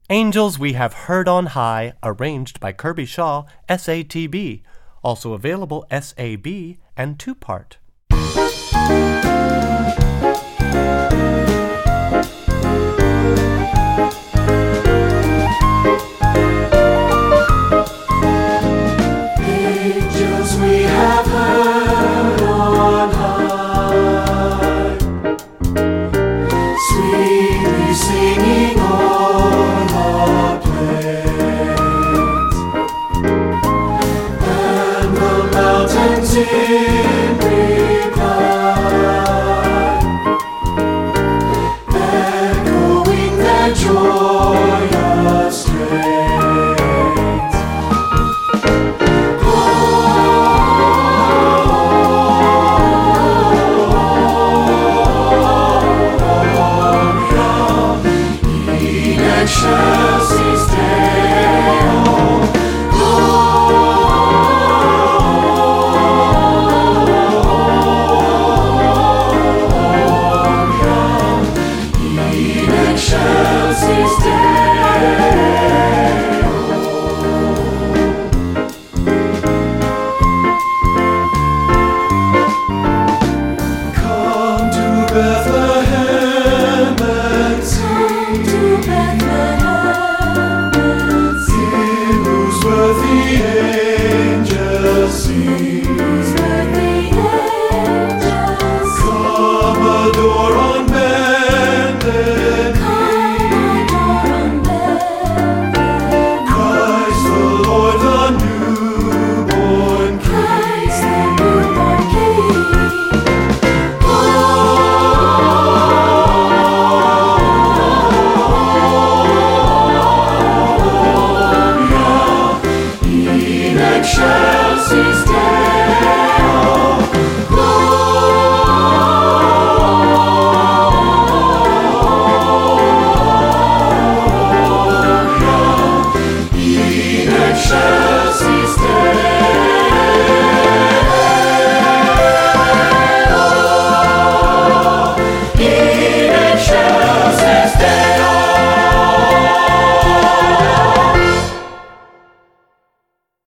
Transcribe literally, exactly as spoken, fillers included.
Angels We Have Heard on High, arranged by Kirby Shaw, S A T B. Also available S A B and two-part. Angels we have heard on high, sweetly singing on the plains, and the mountains in reply, echoing their joyous strains. Excelsis Deo.